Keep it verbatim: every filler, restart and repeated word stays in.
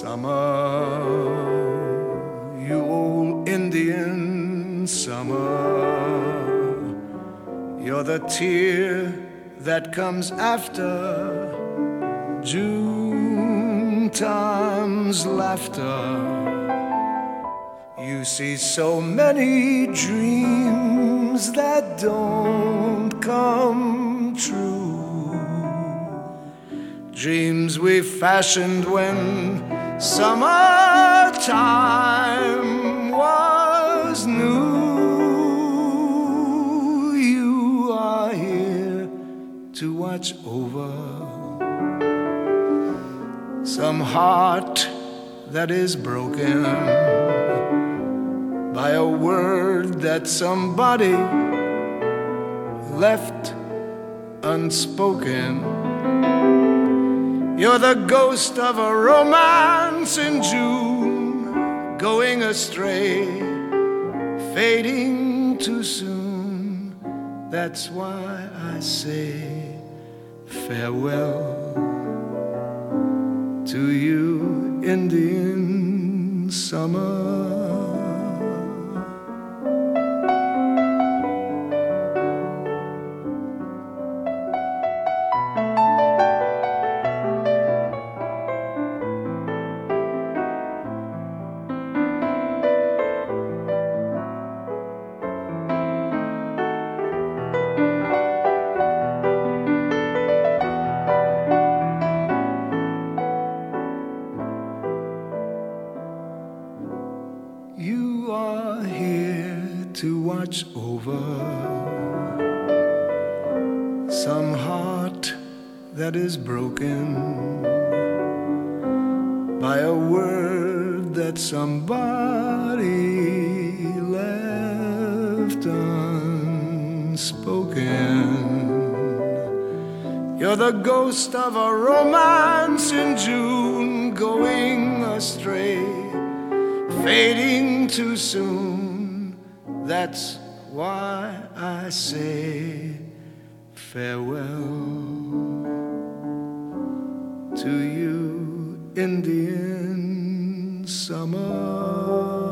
Summer, you old Indian summer, you're the tear that comes after June time's laughter. You see so many dreams that don't come true, dreams we fashioned when summertime was new. You are here to watch over some heart that is broken by a word that somebody left unspoken. You're the ghost of a romance in June, going astray, fading too soon. That's why I say farewell to you, Indian summer. You are here to watch over some heart that is broken by a word that somebody left unspoken. You're the ghost of a romance in June, going astray, fading too soon. That's why I say farewell to you, Indian summer.